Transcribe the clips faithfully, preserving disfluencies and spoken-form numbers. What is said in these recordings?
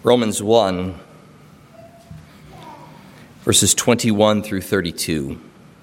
Romans one, verses twenty-one through thirty-two.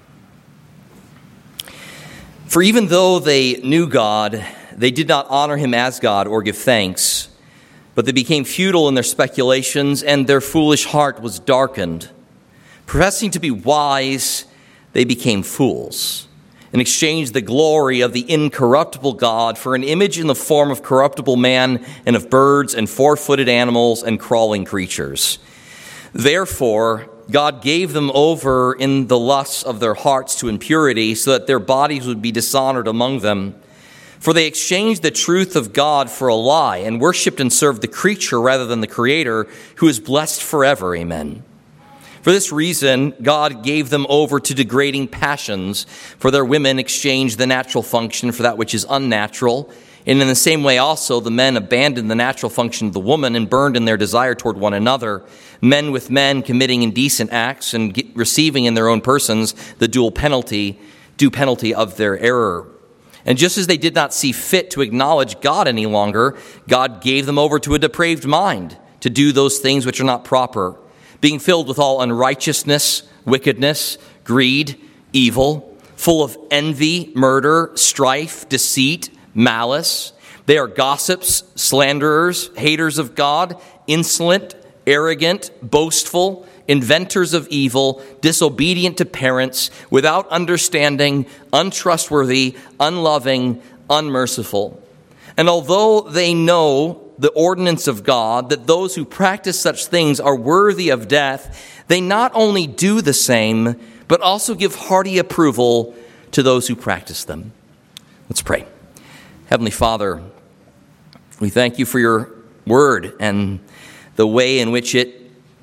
For even though they knew God, they did not honor him as God or give thanks, but they became futile in their speculations, and their foolish heart was darkened. Professing to be wise, they became fools, and exchanged the glory of the incorruptible God for an image in the form of corruptible man and of birds and four-footed animals and crawling creatures. Therefore, God gave them over in the lusts of their hearts to impurity, so that their bodies would be dishonored among them. For they exchanged the truth of God for a lie, and worshipped and served the creature rather than the Creator, who is blessed forever. Amen. For this reason, God gave them over to degrading passions, for their women exchanged the natural function for that which is unnatural. And in the same way also, the men abandoned the natural function of the woman and burned in their desire toward one another, men with men committing indecent acts and receiving in their own persons the dual penalty, due penalty of their error. And just as they did not see fit to acknowledge God any longer, God gave them over to a depraved mind to do those things which are not proper, being filled with all unrighteousness, wickedness, greed, evil, full of envy, murder, strife, deceit, malice. They are gossips, slanderers, haters of God, insolent, arrogant, boastful, inventors of evil, disobedient to parents, without understanding, untrustworthy, unloving, unmerciful. And although they know the ordinance of God, that those who practice such things are worthy of death, they not only do the same, but also give hearty approval to those who practice them. Let's pray. Heavenly Father, we thank you for your word and the way in which it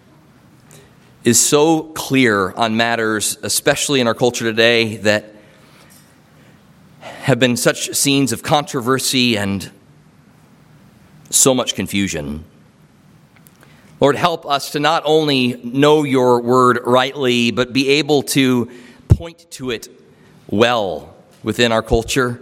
is so clear on matters, especially in our culture today, that have been such scenes of controversy and so much confusion. Lord, help us to not only know your word rightly, but be able to point to it well within our culture.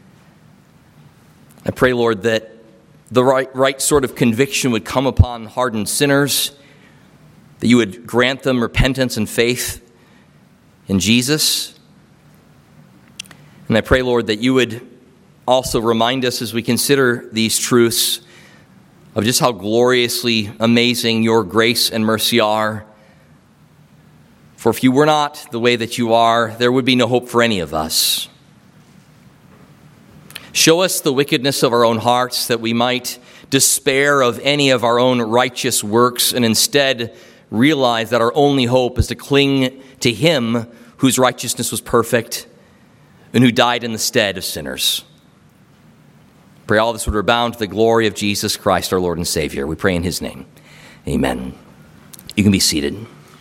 I pray, Lord, that the right, right sort of conviction would come upon hardened sinners, that you would grant them repentance and faith in Jesus. And I pray, Lord, that you would also remind us as we consider these truths of just how gloriously amazing your grace and mercy are. For if you were not the way that you are, there would be no hope for any of us. Show us the wickedness of our own hearts, that we might despair of any of our own righteous works and instead realize that our only hope is to cling to him whose righteousness was perfect and who died in the stead of sinners. Pray all this would rebound to the glory of Jesus Christ, our Lord and Savior. We pray in his name. Amen. You can be seated.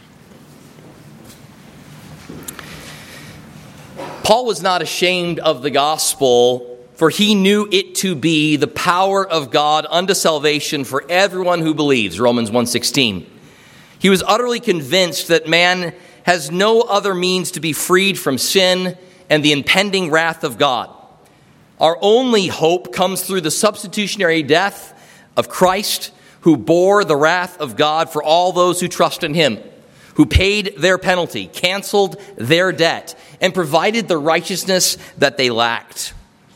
Paul was not ashamed of the gospel, for he knew it to be the power of God unto salvation for everyone who believes, Romans one sixteen. He was utterly convinced that man has no other means to be freed from sin and the impending wrath of God. Our only hope comes through the substitutionary death of Christ, who bore the wrath of God for all those who trust in him, who paid their penalty, canceled their debt, and provided the righteousness that they lacked.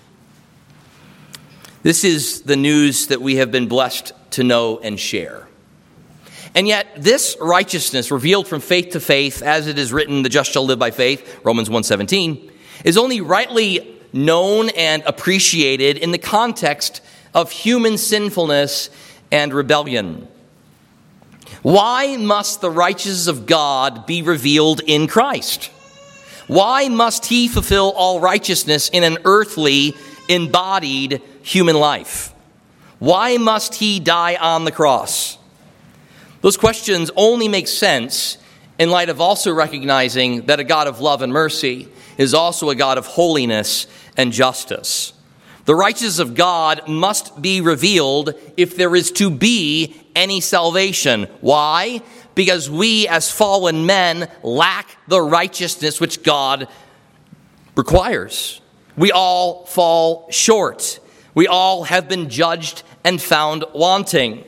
This is the news that we have been blessed to know and share. And yet, this righteousness revealed from faith to faith, as it is written, the just shall live by faith, Romans one seventeen, is only rightly known and appreciated in the context of human sinfulness and rebellion. Why must the righteousness of God be revealed in Christ? Why must he fulfill all righteousness in an earthly, embodied human life? Why must he die on the cross? Those questions only make sense in light of also recognizing that a God of love and mercy is also a God of holiness and justice. The righteousness of God must be revealed if there is to be any salvation. Why? Because we as fallen men lack the righteousness which God requires. We all fall short. We all have been judged and found wanting.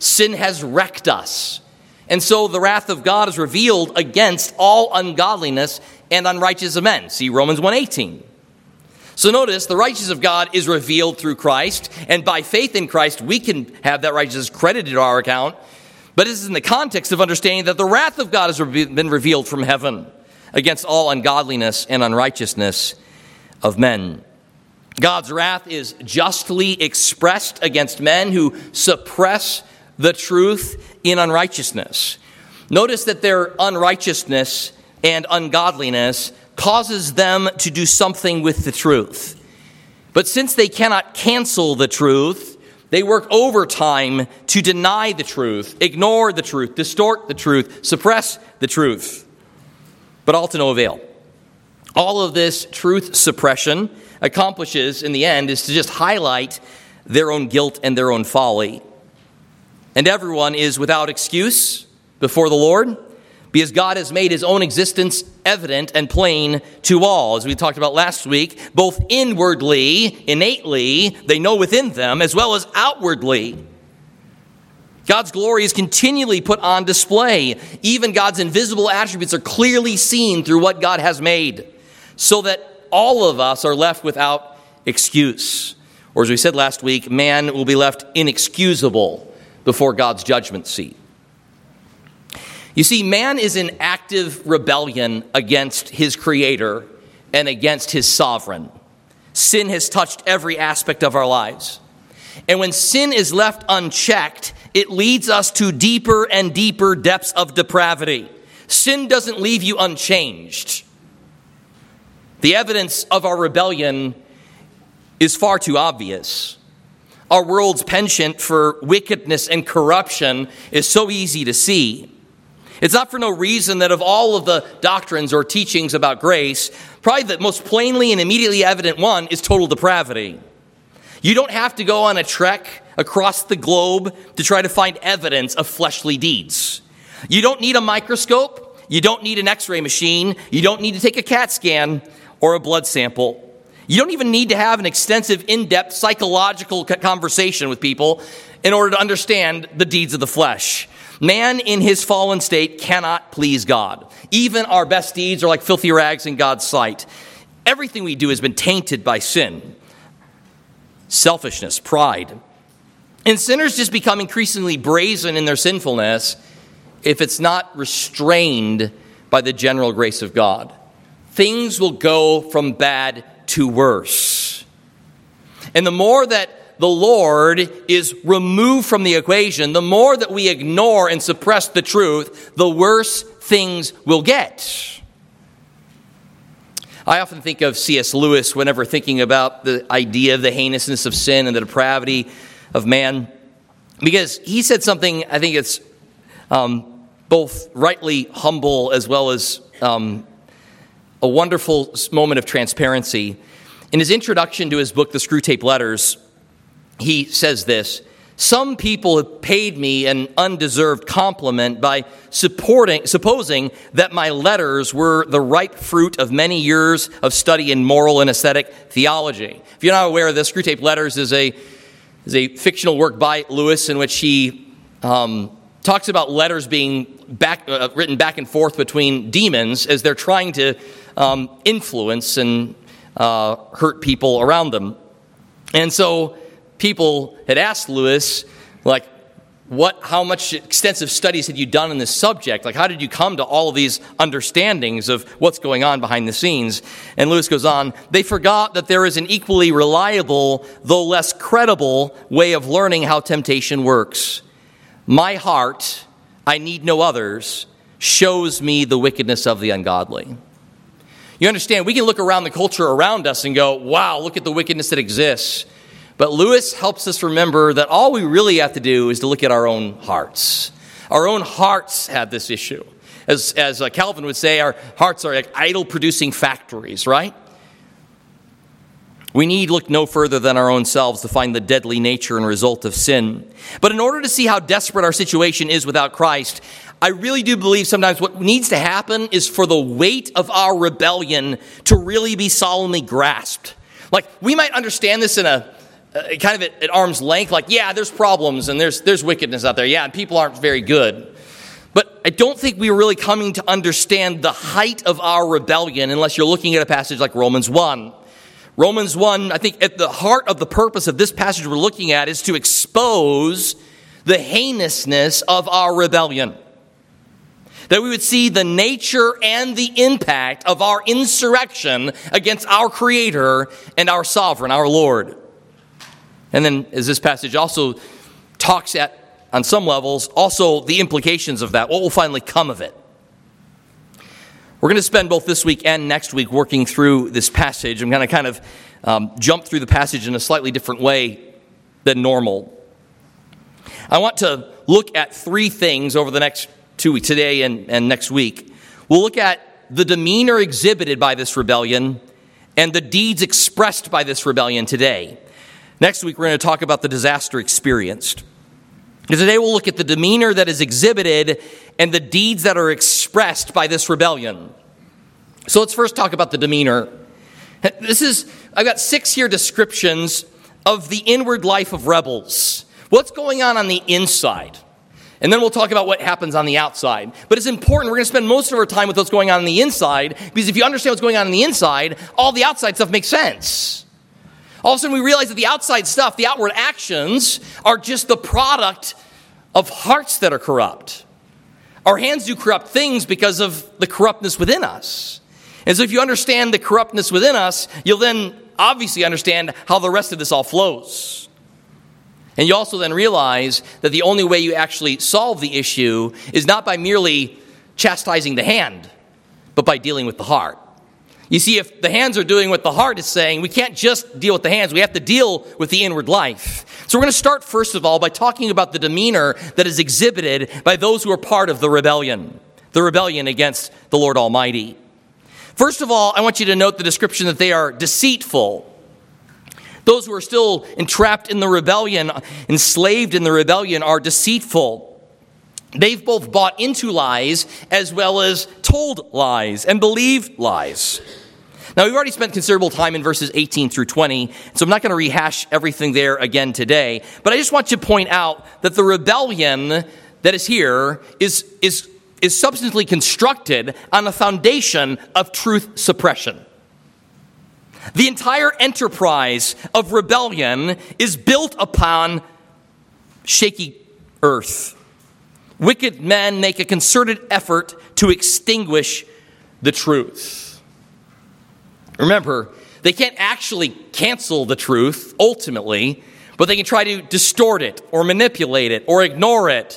sin has wrecked us. And so the wrath of God is revealed against all ungodliness and unrighteous men. See Romans one eighteen. So notice, the righteousness of God is revealed through Christ, and by faith in Christ, we can have that righteousness credited to our account. But this is in the context of understanding that the wrath of God has been revealed from heaven against all ungodliness and unrighteousness of men. God's wrath is justly expressed against men who suppress the truth in unrighteousness. Notice that their unrighteousness and ungodliness causes them to do something with the truth. But since they cannot cancel the truth, they work overtime to deny the truth, ignore the truth, distort the truth, suppress the truth. But all to no avail. All of this truth suppression accomplishes, in the end, is to just highlight their own guilt and their own folly. And everyone is without excuse before the Lord, because God has made his own existence evident and plain to all. As we talked about last week, both inwardly, innately, they know within them, as well as outwardly. God's glory is continually put on display. Even God's invisible attributes are clearly seen through what God has made, so that all of us are left without excuse. Or as we said last week, man will be left inexcusable before God's judgment seat. You see, man is in active rebellion against his Creator and against his sovereign. Sin has touched every aspect of our lives. And when sin is left unchecked, it leads us to deeper and deeper depths of depravity. Sin doesn't leave you unchanged. The evidence of our rebellion is far too obvious. Our world's penchant for wickedness and corruption is so easy to see. It's not for no reason that of all of the doctrines or teachings about grace, probably the most plainly and immediately evident one is total depravity. You don't have to go on a trek across the globe to try to find evidence of fleshly deeds. You don't need a microscope. You don't need an x-ray machine. You don't need to take a CAT scan or a blood sample. You don't even need to have an extensive, in-depth psychological conversation with people in order to understand the deeds of the flesh. Man in his fallen state cannot please God. Even our best deeds are like filthy rags in God's sight. Everything we do has been tainted by sin, selfishness, pride. And sinners just become increasingly brazen in their sinfulness if it's not restrained by the general grace of God. Things will go from bad to worse. And the more that the Lord is removed from the equation, the more that we ignore and suppress the truth, the worse things will get. I often think of C S Lewis whenever thinking about the idea of the heinousness of sin and the depravity of man, because he said something, I think it's um, both rightly humble as well as um, a wonderful moment of transparency. In his introduction to his book, The Screwtape Letters, he says this: "Some people have paid me an undeserved compliment by supporting, supposing that my letters were the ripe fruit of many years of study in moral and aesthetic theology." If you're not aware of this, Screwtape Letters is a is a fictional work by Lewis in which he um, talks about letters being back, uh, written back and forth between demons as they're trying to um, influence and uh, hurt people around them. And so people had asked Lewis, like, what, how much extensive studies had you done in this subject? Like, how did you come to all of these understandings of what's going on behind the scenes? And Lewis goes on, "They forgot that there is an equally reliable, though less credible, way of learning how temptation works. My heart, I need no others, shows me the wickedness of the ungodly." You understand, we can look around the culture around us and go, wow, look at the wickedness that exists. But Lewis helps us remember that all we really have to do is to look at our own hearts. Our own hearts have this issue. As, as uh, Calvin would say, our hearts are like idol-producing factories, right? We need look no further than our own selves to find the deadly nature and result of sin. But in order to see how desperate our situation is without Christ, I really do believe sometimes what needs to happen is for the weight of our rebellion to really be solemnly grasped. Like, we might understand this in a uh, kind of at, at arm's length, like, yeah, there's problems and there's there's wickedness out there. Yeah, and people aren't very good. But I don't think we're really coming to understand the height of our rebellion unless you're looking at a passage like Romans one. Romans one, I think at the heart of the purpose of this passage we're looking at is to expose the heinousness of our rebellion. That we would see the nature and the impact of our insurrection against our Creator and our Sovereign, our Lord. And then, as this passage also talks at, on some levels, also the implications of that, what will finally come of it. We're going to spend both this week and next week working through this passage. I'm going to kind of um, jump through the passage in a slightly different way than normal. I want to look at three things over the next two weeks, today and, and next week. We'll look at the demeanor exhibited by this rebellion and the deeds expressed by this rebellion today. Next week, we're going to talk about the disaster experienced. And today, we'll look at the demeanor that is exhibited and the deeds that are expressed by this rebellion. So let's first talk about the demeanor. This is, I've got six here descriptions of the inward life of rebels. What's going on on the inside? And then we'll talk about what happens on the outside. But it's important, we're going to spend most of our time with what's going on on the inside, because if you understand what's going on on the inside, all the outside stuff makes sense. All of a sudden we realize that the outside stuff, the outward actions, are just the product of hearts that are corrupt. Our hands do corrupt things because of the corruptness within us. And so if you understand the corruptness within us, you'll then obviously understand how the rest of this all flows. And you also then realize that the only way you actually solve the issue is not by merely chastising the hand, but by dealing with the heart. You see, if the hands are doing what the heart is saying, we can't just deal with the hands. We have to deal with the inward life. So we're going to start, first of all, by talking about the demeanor that is exhibited by those who are part of the rebellion, the rebellion against the Lord Almighty. First of all, I want you to note the description that they are deceitful. Those who are still entrapped in the rebellion, enslaved in the rebellion, are deceitful. They've both bought into lies as well as told lies and believed lies. Now, we've already spent considerable time in verses eighteen through twenty, so I'm not going to rehash everything there again today. But I just want to point out that the rebellion that is here is, is, is substantially constructed on a foundation of truth suppression. The entire enterprise of rebellion is built upon shaky earth. Wicked men make a concerted effort to extinguish the truth. Remember, they can't actually cancel the truth, ultimately, but they can try to distort it or manipulate it or ignore it.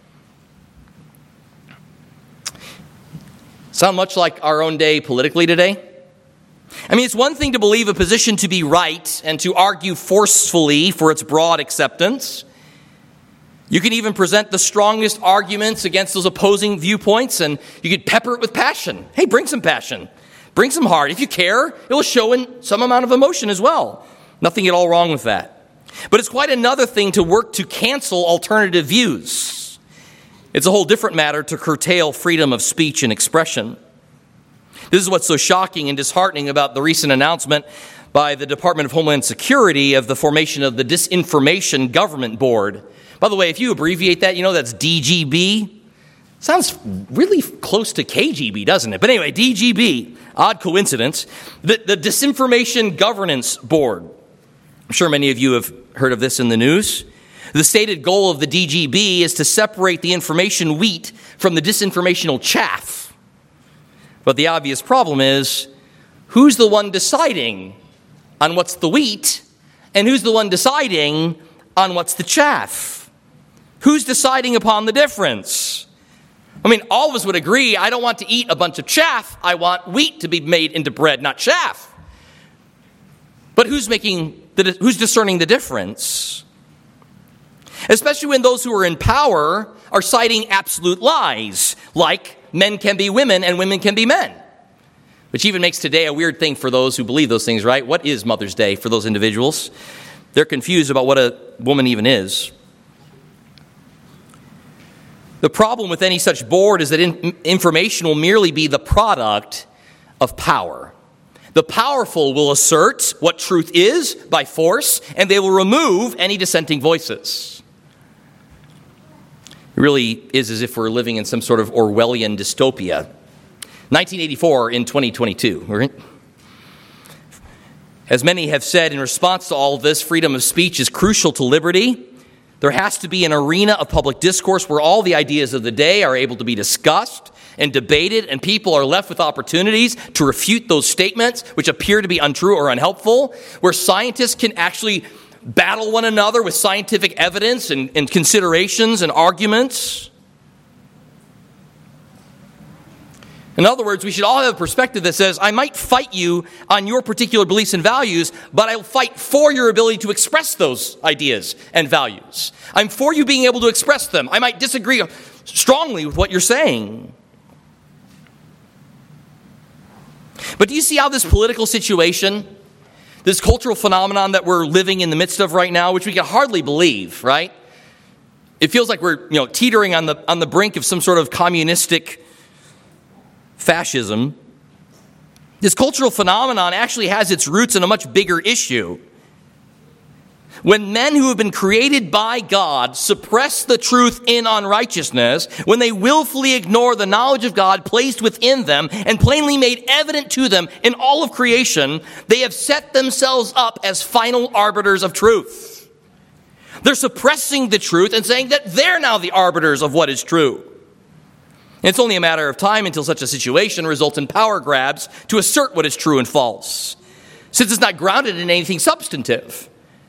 Sound much like our own day politically today? I mean, it's one thing to believe a position to be right and to argue forcefully for its broad acceptance. You can even present the strongest arguments against those opposing viewpoints, and you could pepper it with passion. Hey, bring some passion. Bring some heart. If you care, it will show in some amount of emotion as well. Nothing at all wrong with that. But it's quite another thing to work to cancel alternative views. It's a whole different matter to curtail freedom of speech and expression. This is what's so shocking and disheartening about the recent announcement by the Department of Homeland Security of the formation of the Disinformation Government Board. By the way, if you abbreviate that, you know that's D G B. Sounds really close to K G B, doesn't it? But anyway, D G B, odd coincidence. The, the Disinformation Governance Board. I'm sure many of you have heard of this in the news. The stated goal of the D G B is to separate the information wheat from the disinformational chaff. But the obvious problem is, who's the one deciding on what's the wheat, and who's the one deciding on what's the chaff? Who's deciding upon the difference? I mean, all of us would agree, I don't want to eat a bunch of chaff. I want wheat to be made into bread, not chaff. But who's making the, who's discerning the difference? Especially when those who are in power are citing absolute lies, like men can be women and women can be men. Which even makes today a weird thing for those who believe those things, right? What is Mother's Day for those individuals? They're confused about what a woman even is. The problem with any such board is that in- information will merely be the product of power. The powerful will assert what truth is by force, and they will remove any dissenting voices. It really is as if we're living in some sort of Orwellian dystopia. nineteen eighty-four in twenty twenty-two, right? As many have said, in response to all of this, freedom of speech is crucial to liberty. There has to be an arena of public discourse where all the ideas of the day are able to be discussed and debated, and people are left with opportunities to refute those statements which appear to be untrue or unhelpful, where scientists can actually battle one another with scientific evidence and, and considerations and arguments. In other words, we should all have a perspective that says, I might fight you on your particular beliefs and values, but I will fight for your ability to express those ideas and values. I'm for you being able to express them. I might disagree strongly with what you're saying. But do you see how this political situation, this cultural phenomenon that we're living in the midst of right now, which we can hardly believe, right? It feels like we're, you know, teetering on the on the brink of some sort of communistic fascism. This cultural phenomenon actually has its roots in a much bigger issue. When men who have been created by God suppress the truth in unrighteousness, when they willfully ignore the knowledge of God placed within them and plainly made evident to them in all of creation, they have set themselves up as final arbiters of truth. They're suppressing the truth and saying that they're now the arbiters of what is true. And it's only a matter of time until such a situation results in power grabs to assert what is true and false, since it's not grounded in anything substantive.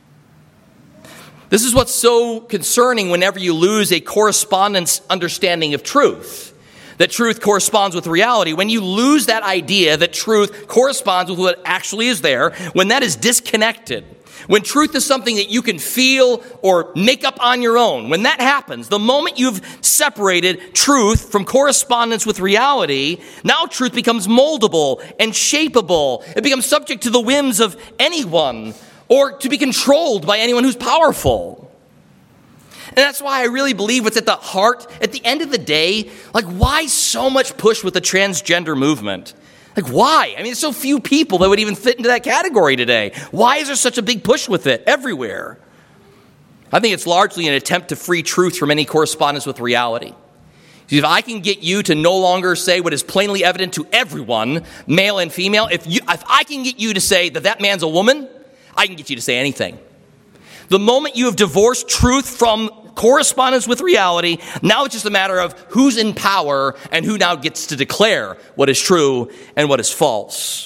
This is what's so concerning whenever you lose a correspondence understanding of truth, that truth corresponds with reality. When you lose that idea that truth corresponds with what actually is there, when that is disconnected, when truth is something that you can feel or make up on your own, when that happens, the moment you've separated truth from correspondence with reality, now truth becomes moldable and shapeable. It becomes subject to the whims of anyone, or to be controlled by anyone who's powerful. And that's why I really believe what's at the heart, at the end of the day, like, why so much push with the transgender movement? Like, why? I mean, there's so few people that would even fit into that category today. Why is there such a big push with it everywhere? I think it's largely an attempt to free truth from any correspondence with reality. See, if I can get you to no longer say what is plainly evident to everyone, male and female, if you, if I can get you to say that that man's a woman, I can get you to say anything. The moment you have divorced truth from correspondence with reality, now it's just a matter of who's in power and who now gets to declare what is true and what is false.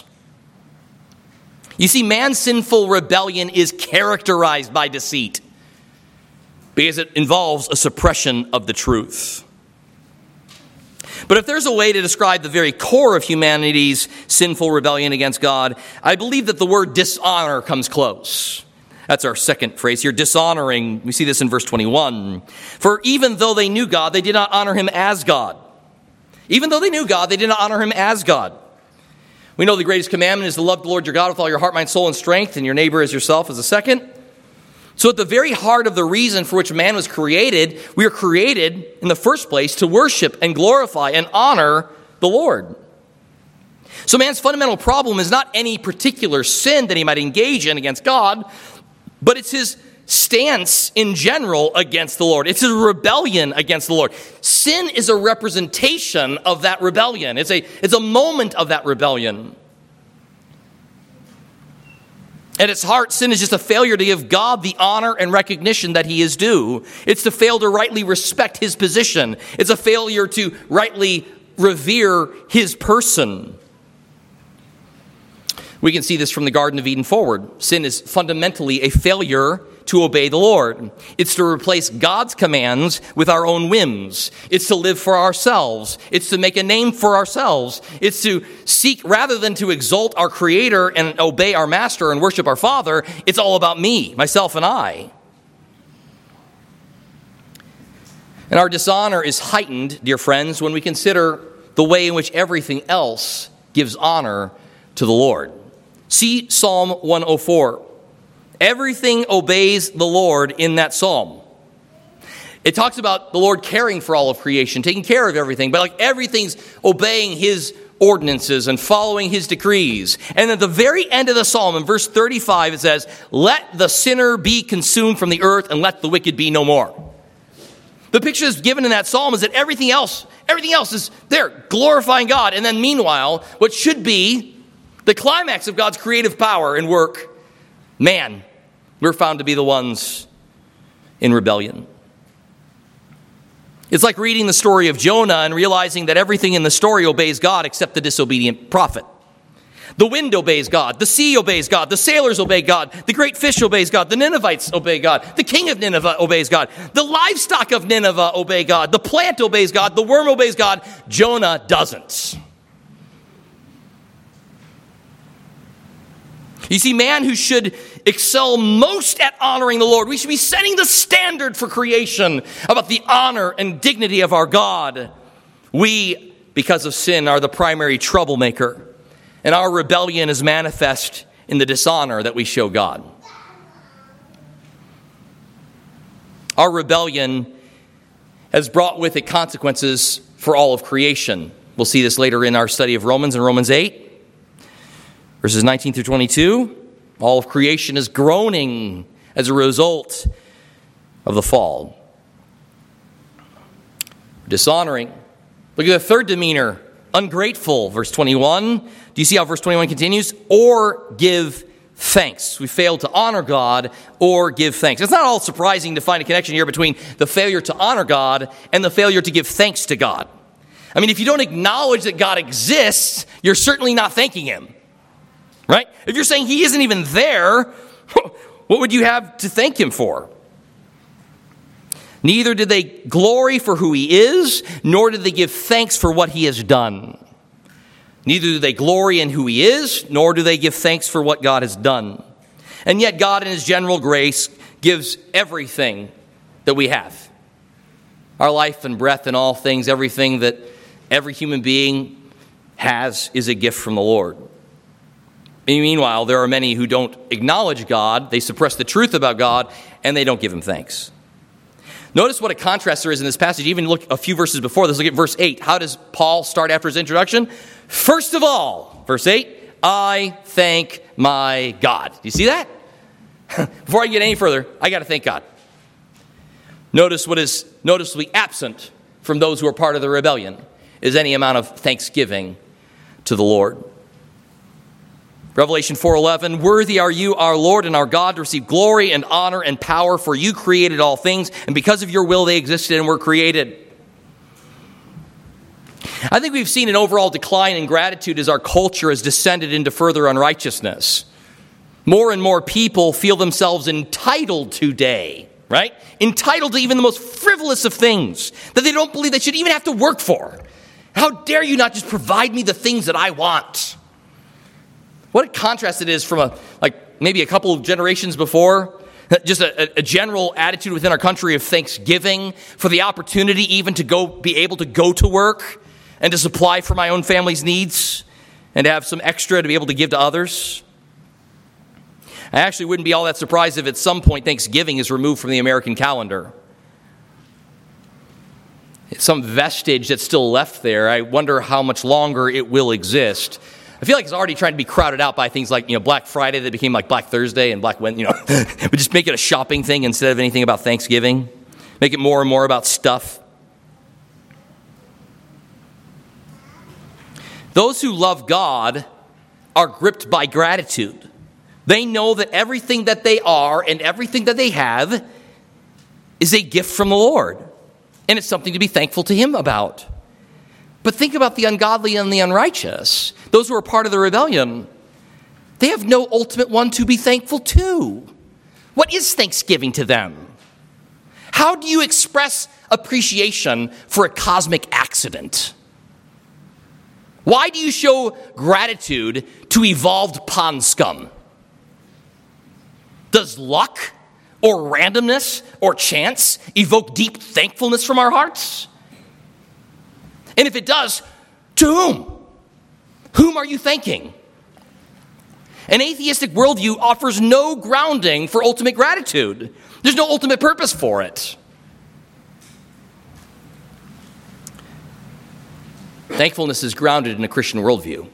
You see, man's sinful rebellion is characterized by deceit because it involves a suppression of the truth. But if there's a way to describe the very core of humanity's sinful rebellion against God, I believe that the word dishonor comes close. That's our second phrase here, dishonoring. We see this in verse twenty-one. For even though they knew God, they did not honor him as God. Even though they knew God, they did not honor him as God. We know the greatest commandment is to love the Lord your God with all your heart, mind, soul, and strength, and your neighbor as yourself as a second. So at the very heart of the reason for which man was created, we are created in the first place to worship and glorify and honor the Lord. So man's fundamental problem is not any particular sin that he might engage in against God, but it's his stance in general against the Lord. It's his rebellion against the Lord. Sin is a representation of that rebellion. It's a, it's a moment of that rebellion. At its heart, sin is just a failure to give God the honor and recognition that he is due. It's to fail to rightly respect his position. It's a failure to rightly revere his person. We can see this from the Garden of Eden forward. Sin is fundamentally a failure to obey the Lord. It's to replace God's commands with our own whims. It's to live for ourselves. It's to make a name for ourselves. It's to seek, rather than to exalt our Creator and obey our Master and worship our Father, it's all about me, myself, and I. And our dishonor is heightened, dear friends, when we consider the way in which everything else gives honor to the Lord. See Psalm one oh four. Everything obeys the Lord in that psalm. It talks about the Lord caring for all of creation, taking care of everything, but like everything's obeying his ordinances and following his decrees. And at the very end of the psalm, in verse thirty-five, it says, let the sinner be consumed from the earth and let the wicked be no more. The picture that's given in that psalm is that everything else, everything else is there, glorifying God. And then meanwhile, what should be the climax of God's creative power and work, man, we're found to be the ones in rebellion. It's like reading the story of Jonah and realizing that everything in the story obeys God except the disobedient prophet. The wind obeys God. The sea obeys God. The sailors obey God. The great fish obeys God. The Ninevites obey God. The king of Nineveh obeys God. The livestock of Nineveh obey God. The plant obeys God. The worm obeys God. Jonah doesn't. You see, man who should excel most at honoring the Lord, we should be setting the standard for creation about the honor and dignity of our God. We, because of sin, are the primary troublemaker, and our rebellion is manifest in the dishonor that we show God. Our rebellion has brought with it consequences for all of creation. We'll see this later in our study of Romans and Romans eight. Verses nineteen through twenty-two, all of creation is groaning as a result of the fall. Dishonoring. Look at the third demeanor, ungrateful. Verse twenty-one. Do you see how verse twenty-one continues? Or give thanks. We failed to honor God or give thanks. It's not all surprising to find a connection here between the failure to honor God and the failure to give thanks to God. I mean, if you don't acknowledge that God exists, you're certainly not thanking him. Right? If you're saying he isn't even there, what would you have to thank him for? Neither did they glory for who he is, nor did they give thanks for what he has done. Neither do they glory in who he is, nor do they give thanks for what God has done. And yet God in his general grace gives everything that we have. Our life and breath and all things, everything that every human being has is a gift from the Lord. Meanwhile, there are many who don't acknowledge God, they suppress the truth about God, and they don't give him thanks. Notice what a contrast there is in this passage. Even look a few verses before this. Look at verse eight. How does Paul start after his introduction? First of all, verse eight, I thank my God. Do you see that? Before I get any further, I got to thank God. Notice what is noticeably absent from those who are part of the rebellion is any amount of thanksgiving to the Lord. Revelation four eleven, worthy are you, our Lord and our God, to receive glory and honor and power, for you created all things, and because of your will they existed and were created. I think we've seen an overall decline in gratitude as our culture has descended into further unrighteousness. More and more people feel themselves entitled today, right? Entitled to even the most frivolous of things that they don't believe they should even have to work for. How dare you not just provide me the things that I want? What a contrast it is from a like maybe a couple of generations before. Just a, a general attitude within our country of thanksgiving for the opportunity even to go be able to go to work and to supply for my own family's needs and to have some extra to be able to give to others. I actually wouldn't be all that surprised if at some point Thanksgiving is removed from the American calendar. It's some vestige that's still left there. I wonder how much longer it will exist. I feel like it's already trying to be crowded out by things like, you know, Black Friday that became like Black Thursday and Black Wednesday, you know, but just make it a shopping thing instead of anything about Thanksgiving. Make it more and more about stuff. Those who love God are gripped by gratitude. They know that everything that they are and everything that they have is a gift from the Lord. And it's something to be thankful to him about. But think about the ungodly and the unrighteous. Those who are part of the rebellion. They have no ultimate one to be thankful to. What is thanksgiving to them? How do you express appreciation for a cosmic accident? Why do you show gratitude to evolved pond scum? Does luck or randomness or chance evoke deep thankfulness from our hearts? And if it does, to whom? Whom are you thanking? An atheistic worldview offers no grounding for ultimate gratitude. There's no ultimate purpose for it. Thankfulness is grounded in a Christian worldview.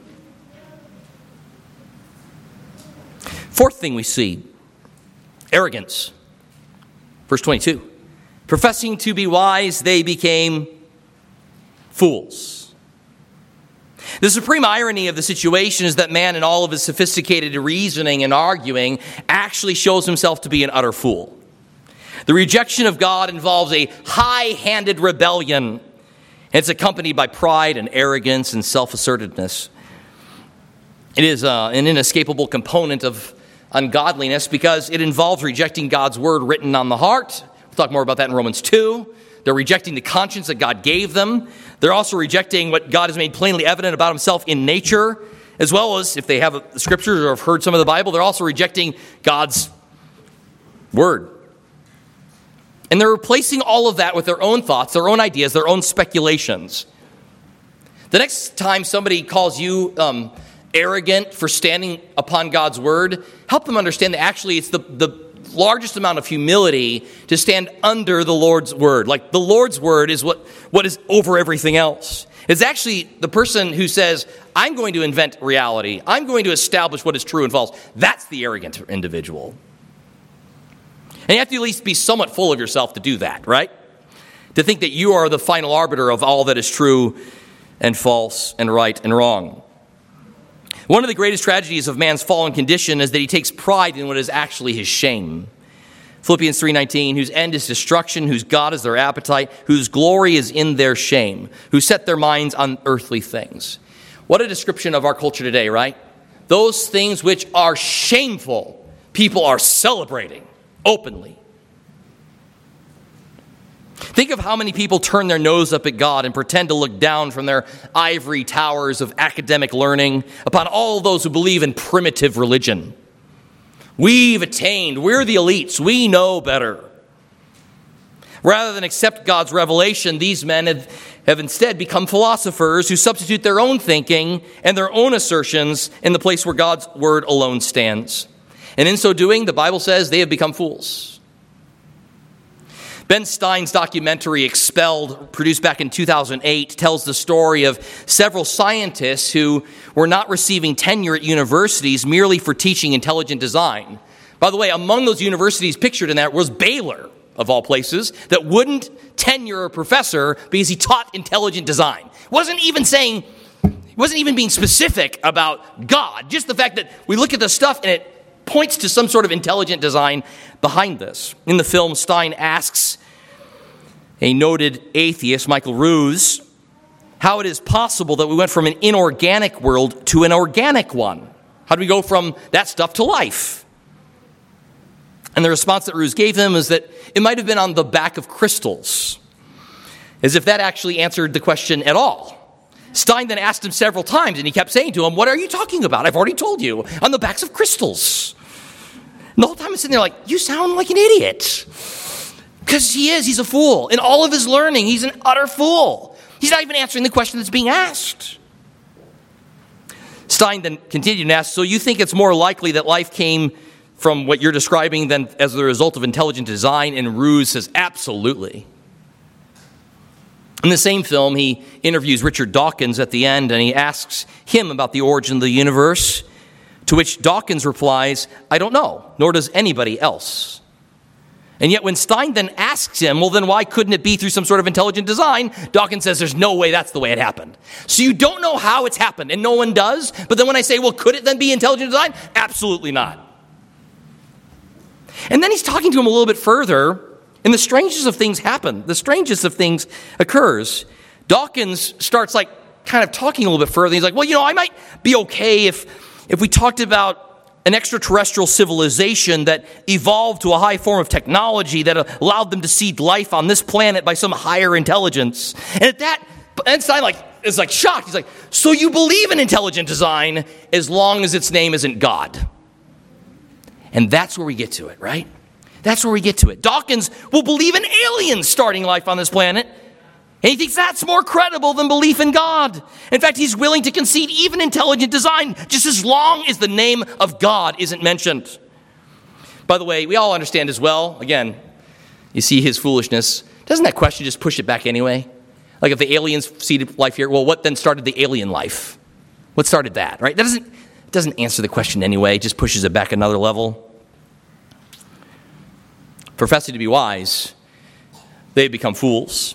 Fourth thing we see, arrogance. Verse twenty-two. Professing to be wise, they became fools. The supreme irony of the situation is that man, in all of his sophisticated reasoning and arguing, actually shows himself to be an utter fool. The rejection of God involves a high-handed rebellion. It's accompanied by pride and arrogance and self-assertiveness. It is uh, an inescapable component of ungodliness because it involves rejecting God's word written on the heart. We'll talk more about that in Romans two. They're rejecting the conscience that God gave them. They're also rejecting what God has made plainly evident about himself in nature, as well as, if they have the scriptures or have heard some of the Bible, they're also rejecting God's word. And they're replacing all of that with their own thoughts, their own ideas, their own speculations. The next time somebody calls you um, arrogant for standing upon God's word, help them understand that actually it's the, the largest amount of humility to stand under the Lord's word. Like the Lord's word is what, what is over everything else. It's actually the person who says, I'm going to invent reality. I'm going to establish what is true and false. That's the arrogant individual. And you have to at least be somewhat full of yourself to do that, right? To think that you are the final arbiter of all that is true and false and right and wrong. One of the greatest tragedies of man's fallen condition is that he takes pride in what is actually his shame. Philippians three nineteen, whose end is destruction, whose God is their appetite, whose glory is in their shame, who set their minds on earthly things. What a description of our culture today, right? Those things which are shameful, people are celebrating openly. Think of how many people turn their nose up at God and pretend to look down from their ivory towers of academic learning upon all those who believe in primitive religion. We've attained, we're the elites, we know better. Rather than accept God's revelation, these men have, have instead become philosophers who substitute their own thinking and their own assertions in the place where God's word alone stands. And in so doing, the Bible says they have become fools. Ben Stein's documentary, Expelled, produced back in two thousand eight, tells the story of several scientists who were not receiving tenure at universities merely for teaching intelligent design. By the way, among those universities pictured in that was Baylor, of all places, that wouldn't tenure a professor because he taught intelligent design. Wasn't even saying, wasn't even being specific about God, just the fact that we look at the stuff and it points to some sort of intelligent design behind this. In the film, Stein asks a noted atheist, Michael Ruse, how it is possible that we went from an inorganic world to an organic one. How do we go from that stuff to life? And the response that Ruse gave him is that it might have been on the back of crystals, as if that actually answered the question at all. Stein then asked him several times, and he kept saying to him, what are you talking about? I've already told you, on the backs of crystals. And the whole time I'm sitting there like, you sound like an idiot. Because he is, he's a fool. In all of his learning, he's an utter fool. He's not even answering the question that's being asked. Stein then continued and asked, so you think it's more likely that life came from what you're describing than as the result of intelligent design? And Ruse says, absolutely. In the same film, he interviews Richard Dawkins at the end, and he asks him about the origin of the universe, to which Dawkins replies, I don't know, nor does anybody else. And yet when Stein then asks him, well, then why couldn't it be through some sort of intelligent design? Dawkins says, there's no way that's the way it happened. So you don't know how it's happened, and no one does. But then when I say, well, could it then be intelligent design? Absolutely not. And then he's talking to him a little bit further, and the strangest of things happen. The strangest of things occurs. Dawkins starts like kind of talking a little bit further. He's like, well, you know, I might be okay if, if we talked about an extraterrestrial civilization that evolved to a high form of technology that allowed them to seed life on this planet by some higher intelligence. And at that, Einstein like is like shocked. He's like, so you believe in intelligent design as long as its name isn't God? And that's where we get to it, right? That's where we get to it. Dawkins will believe in aliens starting life on this planet. And he thinks that's more credible than belief in God. In fact, he's willing to concede even intelligent design just as long as the name of God isn't mentioned. By the way, we all understand as well, again, you see his foolishness. Doesn't that question just push it back anyway? Like if the aliens seeded life here, well, what then started the alien life? What started that, right? That doesn't, doesn't answer the question anyway. It just pushes it back another level. Professing to be wise, they become fools.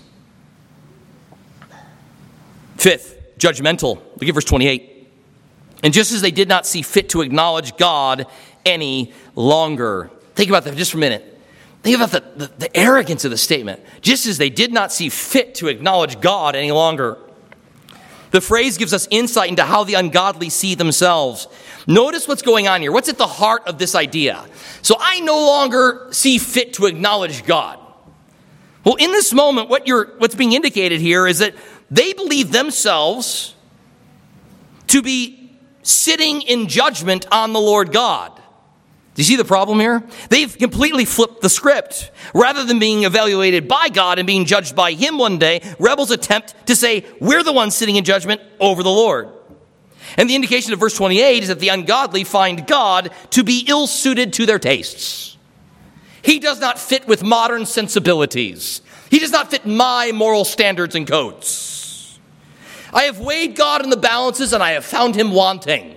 Fifth, judgmental. Look at verse twenty-eight. And just as they did not see fit to acknowledge God any longer. Think about that just for a minute. Think about the, the, the arrogance of the statement. Just as they did not see fit to acknowledge God any longer. The phrase gives us insight into how the ungodly see themselves. Notice what's going on here. What's at the heart of this idea? So I no longer see fit to acknowledge God. Well, in this moment, what you're, what's being indicated here is that they believe themselves to be sitting in judgment on the Lord God. Do you see the problem here? They've completely flipped the script. Rather than being evaluated by God and being judged by Him one day, rebels attempt to say, we're the ones sitting in judgment over the Lord. And the indication of verse twenty-eight is that the ungodly find God to be ill-suited to their tastes. He does not fit with modern sensibilities. He does not fit my moral standards and codes. I have weighed God in the balances and I have found Him wanting.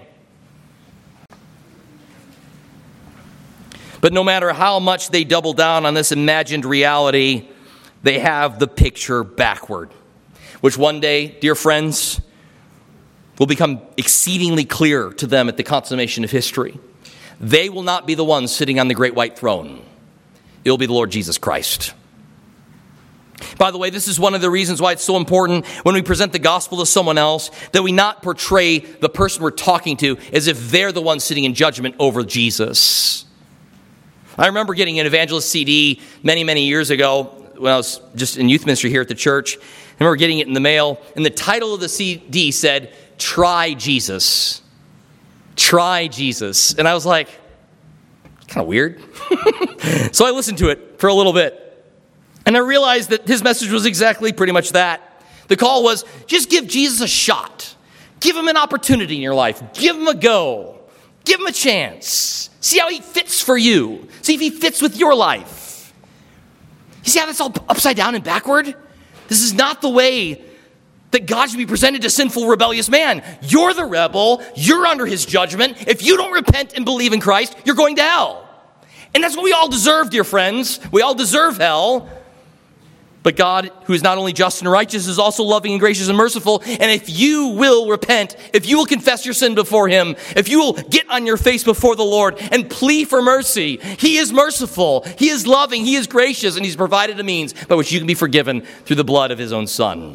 But no matter how much they double down on this imagined reality, they have the picture backward, which one day, dear friends, will become exceedingly clear to them at the consummation of history. They will not be the ones sitting on the great white throne. It will be the Lord Jesus Christ. By the way, this is one of the reasons why it's so important when we present the gospel to someone else that we not portray the person we're talking to as if they're the one sitting in judgment over Jesus. I remember getting an evangelist C D many, many years ago when I was just in youth ministry here at the church. I remember getting it in the mail, and the title of the C D said, "Try Jesus." Try Jesus. And I was like, kind of weird. So I listened to it for a little bit. And I realized that his message was exactly pretty much that. The call was, just give Jesus a shot. Give him an opportunity in your life. Give him a go. Give him a chance. See how he fits for you. See if he fits with your life. You see how that's all upside down and backward? This is not the way that God should be presented to sinful, rebellious man. You're the rebel. You're under his judgment. If you don't repent and believe in Christ, you're going to hell. And that's what we all deserve, dear friends. We all deserve hell. But God, who is not only just and righteous, is also loving and gracious and merciful. And if you will repent, if you will confess your sin before him, if you will get on your face before the Lord and plead for mercy, he is merciful, he is loving, he is gracious, and he's provided a means by which you can be forgiven through the blood of his own Son.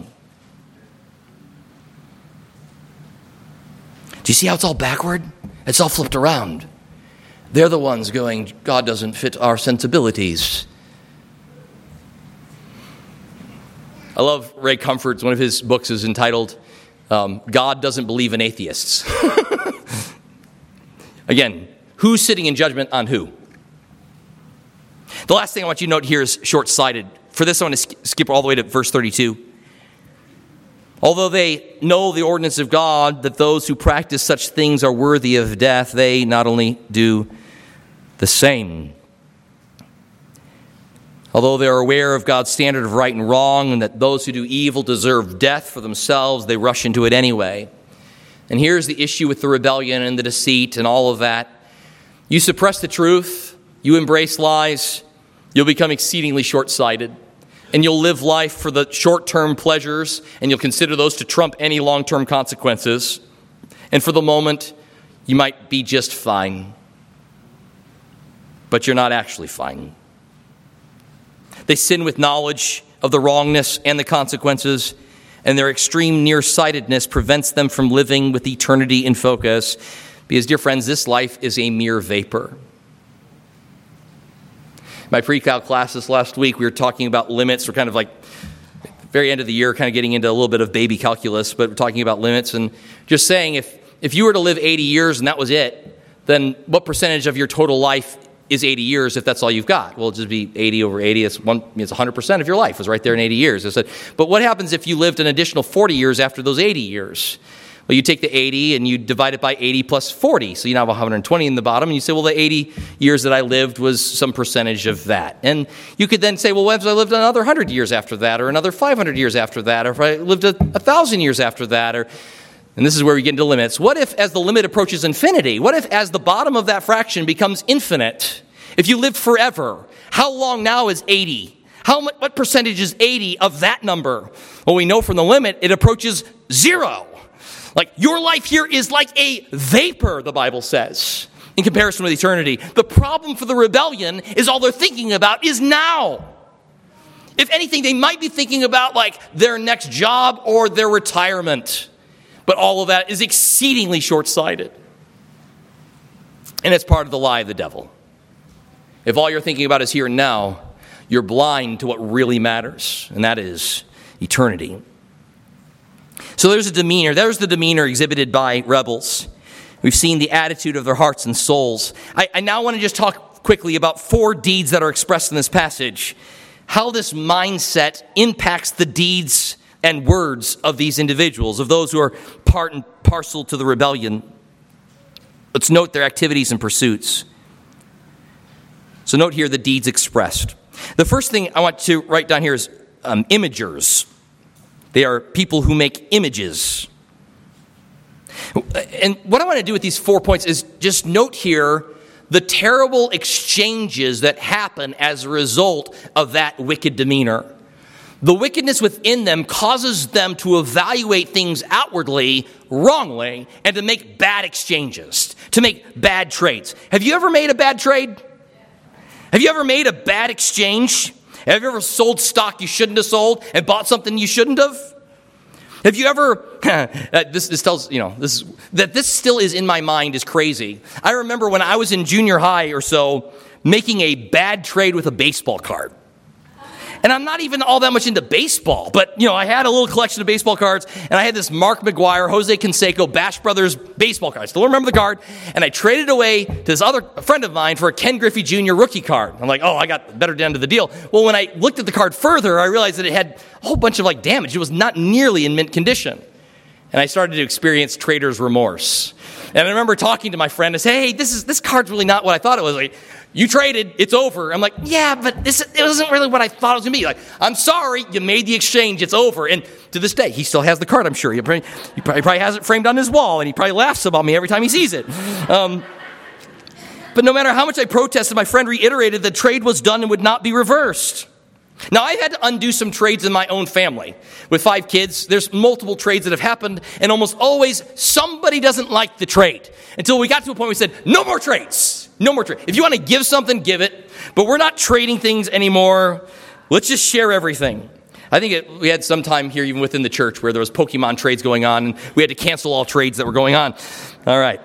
Do you see how it's all backward? It's all flipped around. They're the ones going, God doesn't fit our sensibilities. I love Ray Comfort's, one of his books is entitled, um, God Doesn't Believe in Atheists. Again, who's sitting in judgment on who? The last thing I want you to note here is short-sighted. For this, I want to skip all the way to verse thirty-two. Although they know the ordinance of God, that those who practice such things are worthy of death, they not only do the same. Although they are aware of God's standard of right and wrong, and that those who do evil deserve death for themselves, they rush into it anyway. And here's the issue with the rebellion and the deceit and all of that. You suppress the truth, you embrace lies, you'll become exceedingly short-sighted. And you'll live life for the short-term pleasures, and you'll consider those to trump any long-term consequences. And for the moment, you might be just fine. But you're not actually fine. They sin with knowledge of the wrongness and the consequences, and their extreme nearsightedness prevents them from living with eternity in focus. Because, dear friends, this life is a mere vapor. My pre-cal classes last week, we were talking about limits. We're kind of like, very end of the year, kind of getting into a little bit of baby calculus, but we're talking about limits and just saying if, if you were to live eighty years and that was it, then what percentage of your total life is eighty years if that's all you've got? Well, it'll just be eighty over eighty. It's, one, it's one hundred percent of your life was right there in eighty years. I said, but what happens if you lived an additional forty years after those eighty years? Well, you take the eighty and you divide it by eighty plus forty. So you now have one hundred twenty in the bottom. And you say, well, the eighty years that I lived was some percentage of that. And you could then say, well, what if I lived another one hundred years after that, or another five hundred years after that, or if I lived a, a thousand years after that, or... And this is where we get into limits. What if as the limit approaches infinity? What if as the bottom of that fraction becomes infinite? If you lived forever, how long now is eighty? How much, what percentage is eighty of that number? Well, we know from the limit, it approaches zero. Like your life here is like a vapor, the Bible says, in comparison with eternity. The problem for the rebellion is all they're thinking about is now. If anything, they might be thinking about like their next job or their retirement. But all of that is exceedingly short-sighted. And it's part of the lie of the devil. If all you're thinking about is here and now, you're blind to what really matters, and that is eternity. So there's a demeanor. There's the demeanor exhibited by rebels. We've seen the attitude of their hearts and souls. I, I now want to just talk quickly about four deeds that are expressed in this passage. How this mindset impacts the deeds and words of these individuals, of those who are part and parcel to the rebellion. Let's note their activities and pursuits. So note here the deeds expressed. The first thing I want to write down here is um, imagers. They are people who make images. And what I want to do with these four points is just note here the terrible exchanges that happen as a result of that wicked demeanor. The wickedness within them causes them to evaluate things outwardly wrongly and to make bad exchanges, to make bad trades. Have you ever made a bad trade? Have you ever made a bad exchange? Have you ever sold stock you shouldn't have sold and bought something you shouldn't have? Have you ever, this, this tells, you know, this that this still is in my mind is crazy. I remember when I was in junior high or so, making a bad trade with a baseball card. And I'm not even all that much into baseball, but, you know, I had a little collection of baseball cards, and I had this Mark McGuire, Jose Canseco, Bash Brothers baseball card. I still remember the card, and I traded away to this other friend of mine for a Ken Griffey Junior rookie card. I'm like, oh, I got the better end of the deal. Well, when I looked at the card further, I realized that it had a whole bunch of, like, damage. It was not nearly in mint condition. And I started to experience trader's remorse. And I remember talking to my friend and say, hey, this is this card's really not what I thought it was. Like, you traded, it's over. I'm like, yeah, but this it wasn't really what I thought it was going to be. Like, I'm sorry, you made the exchange, it's over. And to this day, he still has the card, I'm sure. He probably, he probably has it framed on his wall, and he probably laughs about me every time he sees it. Um, but no matter how much I protested, my friend reiterated the trade was done and would not be reversed. Now, I've had to undo some trades in my own family. With five kids, there's multiple trades that have happened, and almost always somebody doesn't like the trade. Until we got to a point where we said, no more trades. No more trades. If you want to give something, give it. But we're not trading things anymore. Let's just share everything. I think it, we had some time here, even within the church, where there was Pokemon trades going on, and we had to cancel all trades that were going on. All right.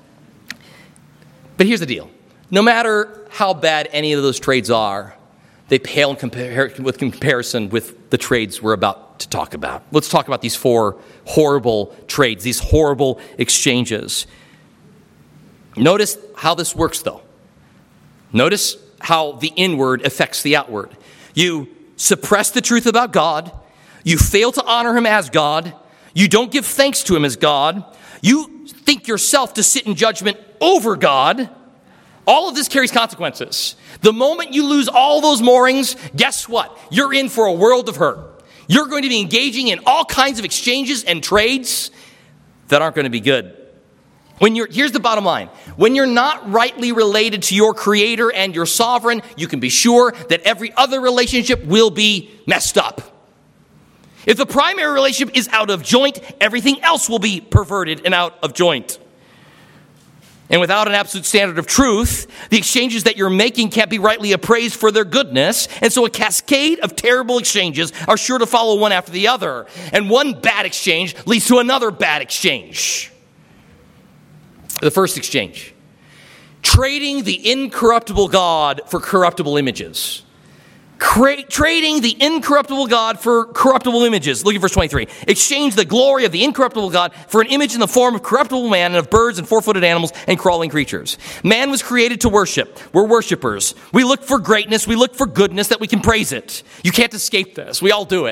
But here's the deal. No matter how bad any of those trades are, they pale in compar- with comparison with the trades we're about to talk about. Let's talk about these four horrible trades, these horrible exchanges. Notice how this works, though. Notice how the inward affects the outward. You suppress the truth about God. You fail to honor him as God. You don't give thanks to him as God. You think yourself to sit in judgment over God. All of this carries consequences. The moment you lose all those moorings, guess what? You're in for a world of hurt. You're going to be engaging in all kinds of exchanges and trades that aren't going to be good. When you're, here's the bottom line. When you're not rightly related to your Creator and your Sovereign, you can be sure that every other relationship will be messed up. If the primary relationship is out of joint, everything else will be perverted and out of joint. And without an absolute standard of truth, the exchanges that you're making can't be rightly appraised for their goodness. And so a cascade of terrible exchanges are sure to follow one after the other. And one bad exchange leads to another bad exchange. The first exchange. Trading the incorruptible God for corruptible images. Cra- trading the incorruptible God for corruptible images. Look at verse twenty-three. Exchange the glory of the incorruptible God for an image in the form of corruptible man and of birds and four-footed animals and crawling creatures. Man was created to worship. We're worshipers. We look for greatness. We look for goodness that we can praise it. You can't escape this. We all do it.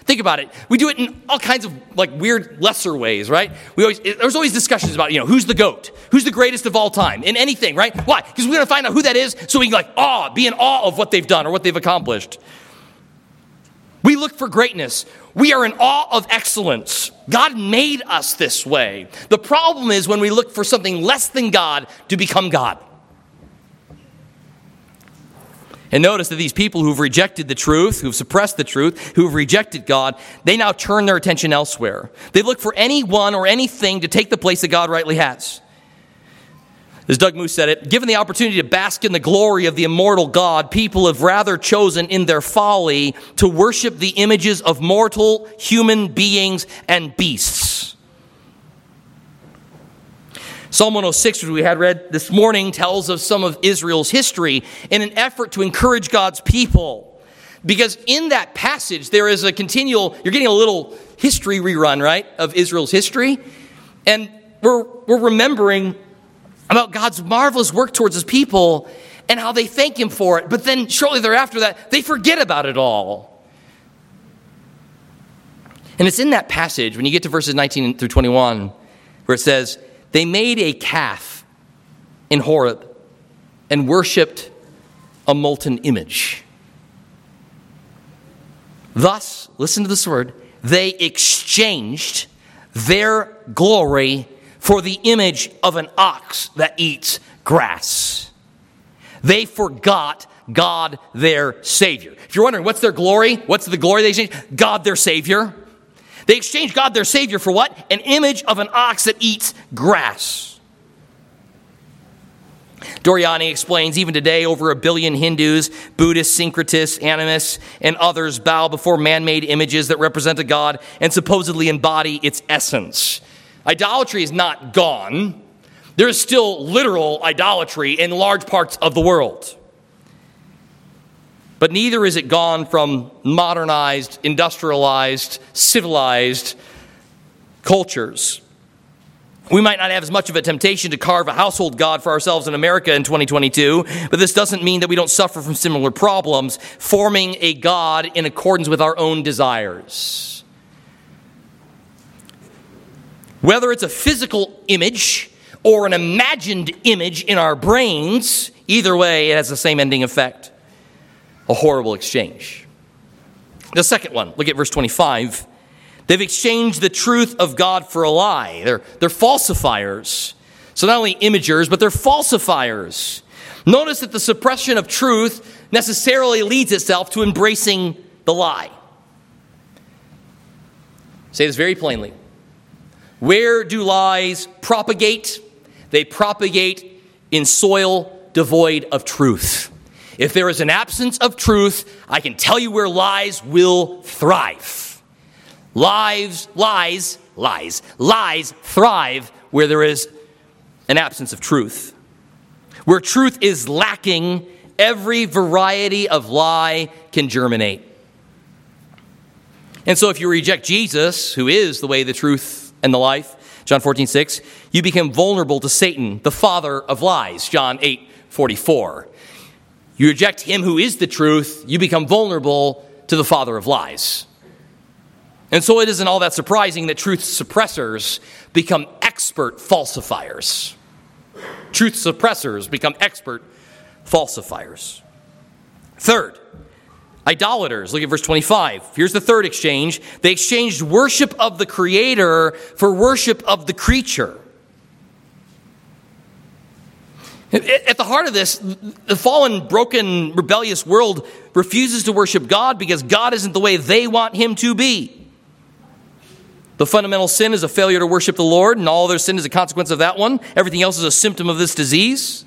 Think about it. We do it in all kinds of like weird, lesser ways, right? We always there's always discussions about, you know, who's the GOAT? Who's the greatest of all time? In anything, right? Why? Because we're going to find out who that is so we can like awe, be in awe of what they've done or what they've accomplished. We look for greatness. We are in awe of excellence. God made us this way. The problem is when we look for something less than God to become God. And notice that these people who've rejected the truth, who've suppressed the truth, who've rejected God, they now turn their attention elsewhere. They look for anyone or anything to take the place that God rightly has. As Doug Moo said it, given the opportunity to bask in the glory of the immortal God, people have rather chosen in their folly to worship the images of mortal human beings and beasts. Psalm one oh six, which we had read this morning, tells of some of Israel's history in an effort to encourage God's people. Because in that passage, there is a continual, you're getting a little history rerun, right, of Israel's history. And we're, we're remembering about God's marvelous work towards his people and how they thank him for it. But then shortly thereafter that, they forget about it all. And it's in that passage, when you get to verses nineteen through twenty-one, where it says, they made a calf in Horeb and worshipped a molten image. Thus, listen to this word, they exchanged their glory for the image of an ox that eats grass. They forgot God their Savior. If you're wondering, what's their glory? What's the glory they exchanged? God their Savior. They exchanged God their Savior for what? An image of an ox that eats grass. Doriani explains, even today, over a billion Hindus, Buddhists, syncretists, animists, and others bow before man-made images that represent a God and supposedly embody its essence. Idolatry is not gone. There is still literal idolatry in large parts of the world. But neither is it gone from modernized, industrialized, civilized cultures. We might not have as much of a temptation to carve a household god for ourselves in America in twenty twenty-two, but this doesn't mean that we don't suffer from similar problems, forming a god in accordance with our own desires. Whether it's a physical image or an imagined image in our brains, either way, it has the same ending effect. A horrible exchange. The second one, look at verse twenty-five. They've exchanged the truth of God for a lie. They're, they're falsifiers. So not only imagers, but they're falsifiers. Notice that the suppression of truth necessarily leads itself to embracing the lie. Say this very plainly. Where do lies propagate? They propagate in soil devoid of truth. If there is an absence of truth, I can tell you where lies will thrive. Lies, lies, lies, lies thrive where there is an absence of truth. Where truth is lacking, every variety of lie can germinate. And so if you reject Jesus, who is the way, the truth, and the life, John fourteen six, you become vulnerable to Satan, the father of lies, John eight forty-four. You reject him who is the truth, you become vulnerable to the father of lies. And so it isn't all that surprising that truth suppressors become expert falsifiers. Truth suppressors become expert falsifiers. Third, idolaters. Look at verse twenty-five. Here's the third exchange. They exchanged worship of the Creator for worship of the creature. At the heart of this, the fallen, broken, rebellious world refuses to worship God because God isn't the way they want him to be. The fundamental sin is a failure to worship the Lord, and all other sin is a consequence of that one. Everything else is a symptom of this disease.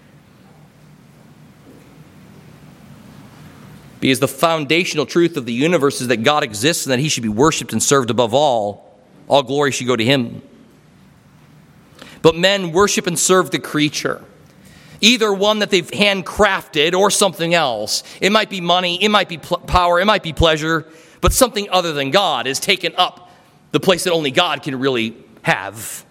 Because the foundational truth of the universe is that God exists and that he should be worshipped and served above all. All glory should go to him. But men worship and serve the creature. Either one that they've handcrafted or something else. It might be money, it might be pl- power, it might be pleasure, but something other than God is taken up the place that only God can really have.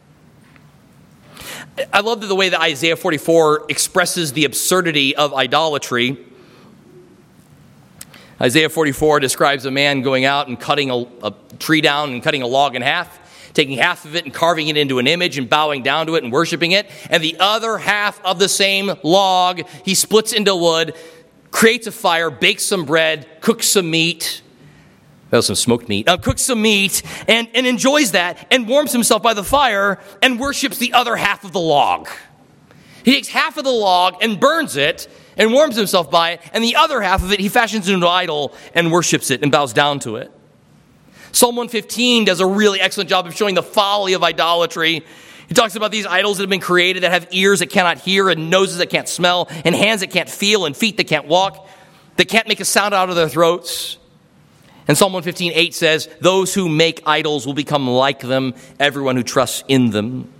I love the way that Isaiah forty-four expresses the absurdity of idolatry. Isaiah forty-four describes a man going out and cutting a, a tree down and cutting a log in half, taking half of it and carving it into an image and bowing down to it and worshiping it. And the other half of the same log, he splits into wood, creates a fire, bakes some bread, cooks some meat. Well, some smoked meat. Uh, cooks some meat and, and enjoys that and warms himself by the fire and worships the other half of the log. He takes half of the log and burns it and warms himself by it, and the other half of it he fashions into an idol and worships it and bows down to it. Psalm one fifteen does a really excellent job of showing the folly of idolatry. He talks about these idols that have been created that have ears that cannot hear and noses that can't smell and hands that can't feel and feet that can't walk, that can't make a sound out of their throats. And Psalm one fifteen eight says, those who make idols will become like them, everyone who trusts in them.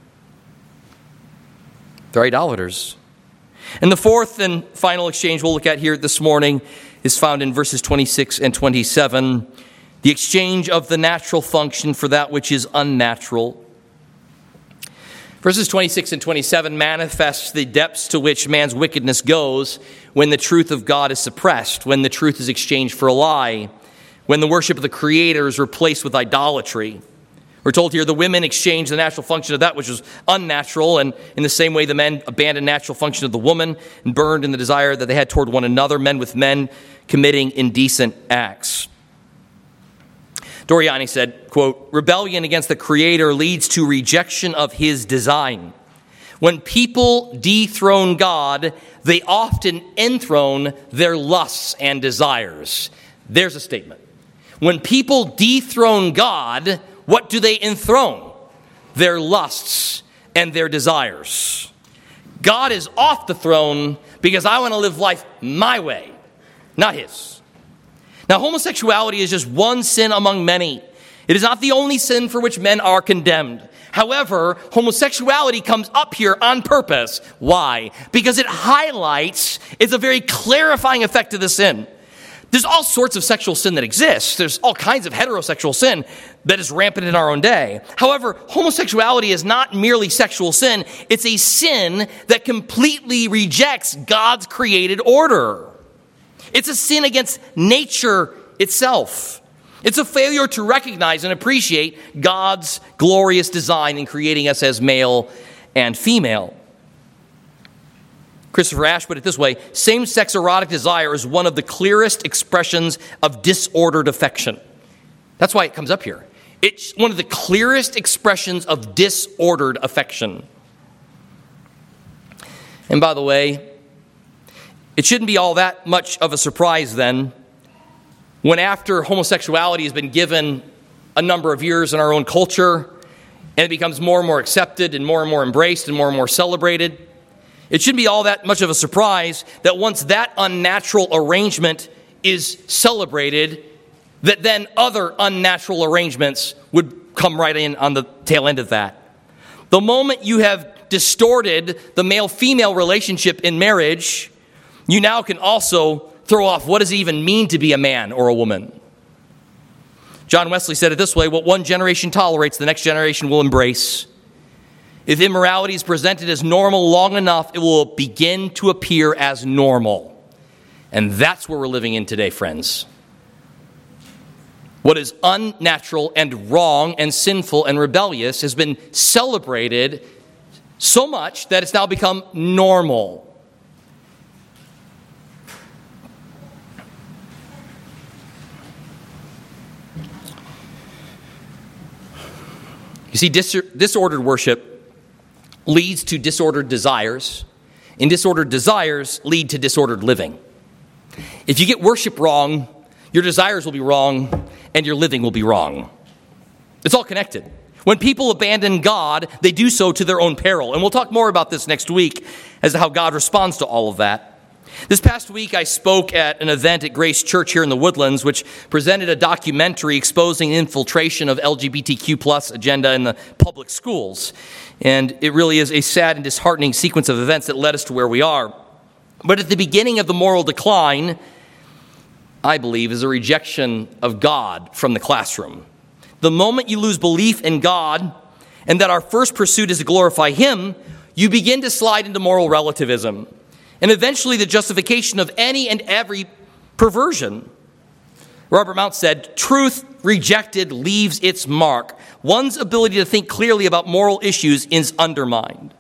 They're idolaters. And the fourth and final exchange we'll look at here this morning is found in verses twenty-six and twenty-seven. The exchange of the natural function for that which is unnatural. Verses twenty-six and twenty-seven manifests the depths to which man's wickedness goes when the truth of God is suppressed, when the truth is exchanged for a lie, when the worship of the Creator is replaced with idolatry. We're told here the women exchanged the natural function of that which was unnatural, and in the same way the men abandoned natural function of the woman and burned in the desire that they had toward one another, men with men committing indecent acts. Doriani said, quote, rebellion against the Creator leads to rejection of his design. When people dethrone God, they often enthrone their lusts and desires. There's a statement. When people dethrone God, what do they enthrone? Their lusts and their desires. God is off the throne because I want to live life my way, not his. Now, homosexuality is just one sin among many. It is not the only sin for which men are condemned. However, homosexuality comes up here on purpose. Why? Because it highlights, it's a very clarifying effect of the sin. There's all sorts of sexual sin that exists. There's all kinds of heterosexual sin that is rampant in our own day. However, homosexuality is not merely sexual sin. It's a sin that completely rejects God's created order. It's a sin against nature itself. It's a failure to recognize and appreciate God's glorious design in creating us as male and female. Christopher Ash put it this way: same-sex erotic desire is one of the clearest expressions of disordered affection. That's why it comes up here. It's one of the clearest expressions of disordered affection. And by the way, it shouldn't be all that much of a surprise then when after homosexuality has been given a number of years in our own culture and it becomes more and more accepted and more and more embraced and more and more celebrated, it shouldn't be all that much of a surprise that once that unnatural arrangement is celebrated, that then other unnatural arrangements would come right in on the tail end of that. The moment you have distorted the male-female relationship in marriage, you now can also throw off what does it even mean to be a man or a woman. John Wesley said it this way: what one generation tolerates, the next generation will embrace. If immorality is presented as normal long enough, it will begin to appear as normal. And that's where we're living in today, friends. What is unnatural and wrong and sinful and rebellious has been celebrated so much that it's now become normal. You see, dis- disordered worship leads to disordered desires, and disordered desires lead to disordered living. If you get worship wrong, your desires will be wrong, and your living will be wrong. It's all connected. When people abandon God, they do so to their own peril. And we'll talk more about this next week as to how God responds to all of that. This past week, I spoke at an event at Grace Church here in the Woodlands, which presented a documentary exposing the infiltration of L G B T Q plus agenda in the public schools. And it really is a sad and disheartening sequence of events that led us to where we are. But at the beginning of the moral decline, I believe, is a rejection of God from the classroom. The moment you lose belief in God and that our first pursuit is to glorify Him, you begin to slide into moral relativism and eventually the justification of any and every perversion. Robert Mount said, "Truth rejected leaves its mark. One's ability to think clearly about moral issues is undermined."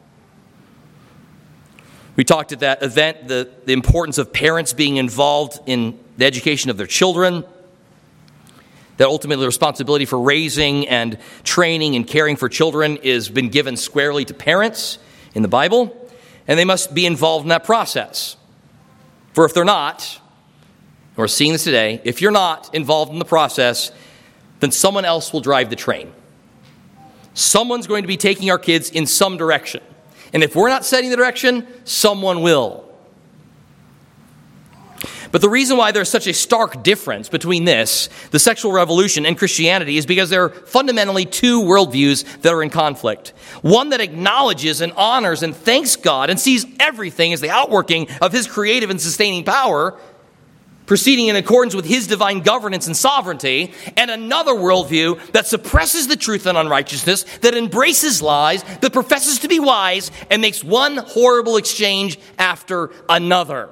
We talked at that event the, the importance of parents being involved in the education of their children, that ultimately the responsibility for raising and training and caring for children is been given squarely to parents in the Bible, and they must be involved in that process. For if they're not, we're seeing this today, if you're not involved in the process, then someone else will drive the train. Someone's going to be taking our kids in some direction. And if we're not setting the direction, someone will. But the reason why there's such a stark difference between this, the sexual revolution, and Christianity is because there are fundamentally two worldviews that are in conflict. One that acknowledges and honors and thanks God and sees everything as the outworking of his creative and sustaining power, proceeding in accordance with his divine governance and sovereignty, and another worldview that suppresses the truth and unrighteousness, that embraces lies, that professes to be wise, and makes one horrible exchange after another.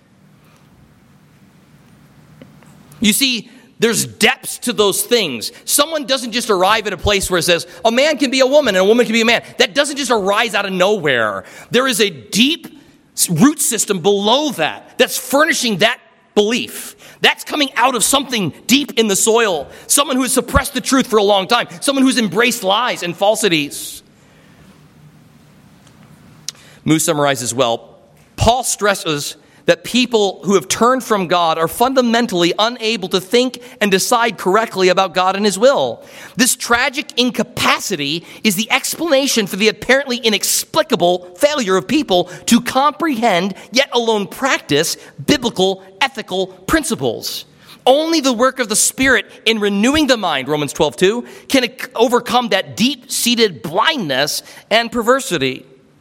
You see, there's depths to those things. Someone doesn't just arrive at a place where it says, a man can be a woman and a woman can be a man. That doesn't just arise out of nowhere. There is a deep root system below that that's furnishing that belief. That's coming out of something deep in the soil. Someone who has suppressed the truth for a long time. Someone who's embraced lies and falsities. Moose summarizes well. Paul stresses that people who have turned from God are fundamentally unable to think and decide correctly about God and his will. This tragic incapacity is the explanation for the apparently inexplicable failure of people to comprehend, yet alone practice, biblical ethical principles. Only the work of the Spirit in renewing the mind, Romans twelve two, can overcome that deep-seated blindness and perversity.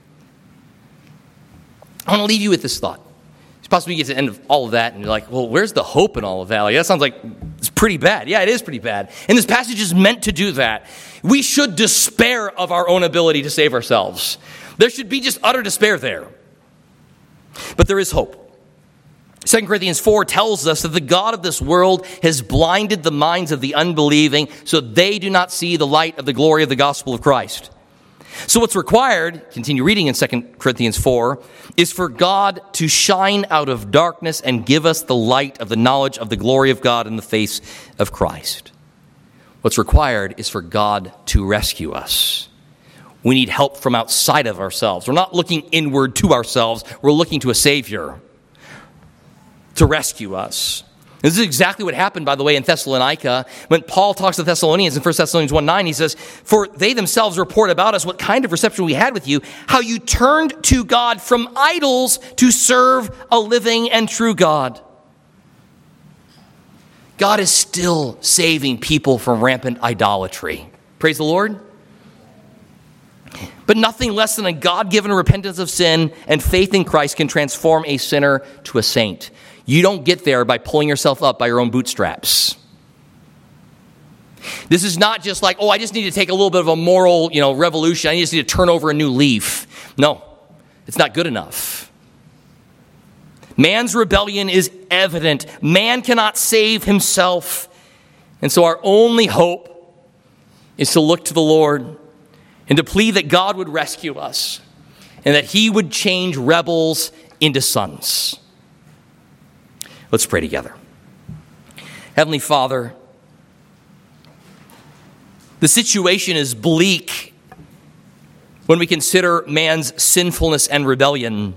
I want to leave you with this thought. Possibly you get to the end of all of that and you're like, well, where's the hope in all of that? Like, that sounds like it's pretty bad. Yeah, it is pretty bad. And this passage is meant to do that. We should despair of our own ability to save ourselves. There should be just utter despair there. But there is hope. Second Corinthians four tells us that the God of this world has blinded the minds of the unbelieving so they do not see the light of the glory of the gospel of Christ. So what's required, continue reading in Second Corinthians four, is for God to shine out of darkness and give us the light of the knowledge of the glory of God in the face of Christ. What's required is for God to rescue us. We need help from outside of ourselves. We're not looking inward to ourselves. We're looking to a Savior to rescue us. This is exactly what happened, by the way, in Thessalonica. When Paul talks to the Thessalonians in First Thessalonians one nine, he says, "For they themselves report about us what kind of reception we had with you, how you turned to God from idols to serve a living and true God." God is still saving people from rampant idolatry. Praise the Lord. But nothing less than a God-given repentance of sin and faith in Christ can transform a sinner to a saint. You don't get there by pulling yourself up by your own bootstraps. This is not just like, oh, I just need to take a little bit of a moral, you know, revolution. I just need to turn over a new leaf. No, it's not good enough. Man's rebellion is evident. Man cannot save himself. And so our only hope is to look to the Lord and to plead that God would rescue us and that he would change rebels into sons. Let's pray together. Heavenly Father, the situation is bleak when we consider man's sinfulness and rebellion.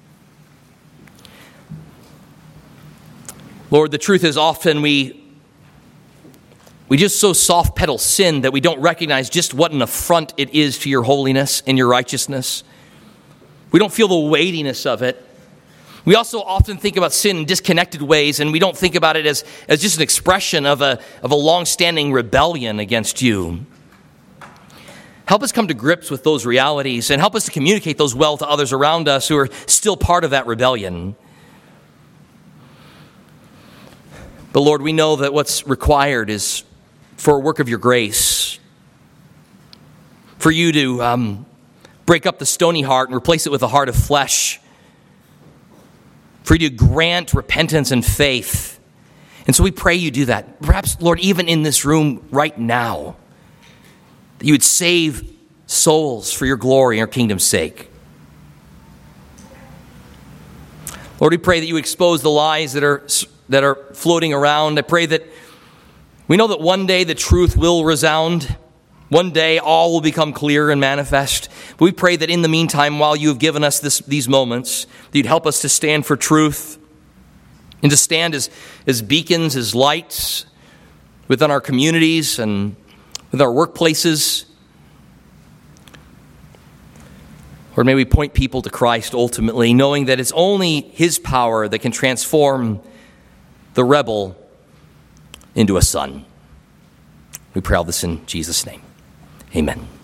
Lord, the truth is often we we just so soft pedal sin that we don't recognize just what an affront it is to your holiness and your righteousness. We don't feel the weightiness of it. We also often think about sin in disconnected ways, and we don't think about it as, as just an expression of a, of a long-standing rebellion against you. Help us come to grips with those realities, and help us to communicate those well to others around us who are still part of that rebellion. But Lord, we know that what's required is for a work of your grace, for you to um, break up the stony heart and replace it with a heart of flesh, for you to grant repentance and faith, And so we pray you do that. Perhaps, Lord, even in this room right now, that you would save souls for your glory and your kingdom's sake. Lord, we pray that you expose the lies that are that are floating around. I pray that we know that one day the truth will resound. One day all will become clear and manifest. But we pray that in the meantime, while you have given us this, these moments, that you'd help us to stand for truth and to stand as, as beacons, as lights within our communities and with our workplaces. Or may we point people to Christ ultimately, knowing that it's only his power that can transform the rebel into a son. We pray all this in Jesus' name. Amen.